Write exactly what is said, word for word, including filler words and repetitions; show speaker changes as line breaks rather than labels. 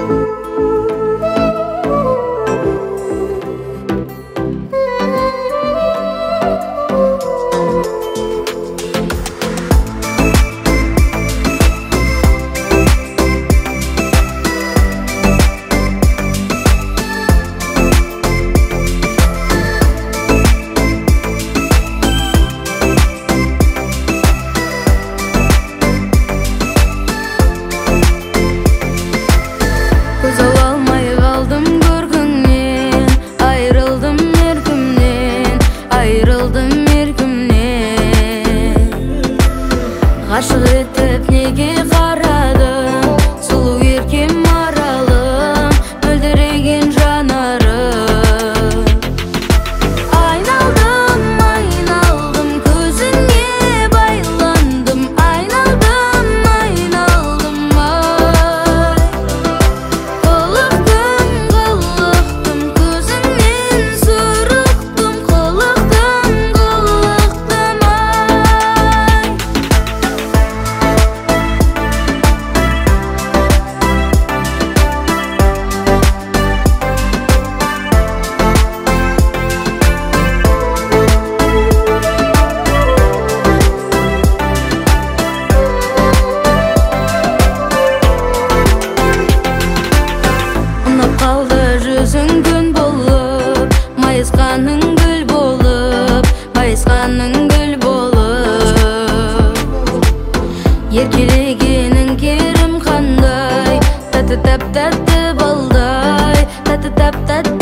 Ғашық етіп неге қарадың, сұлу еркем аралым, мөлдіреген жанарым. Айналдым, айналдым, көзіңе байландым, айналдым, айналдым, ай. Қылықтым, қылықтым, көзіңнен сұрықтым, қылықтым, қылықтым, ай. Қалды жүзің күн болып, майысқаның гүл болып, майысқаның гүл болып. Еркелегенің керім қандай, тәтті тәп тәтті балдай, тәтті тәп тәтті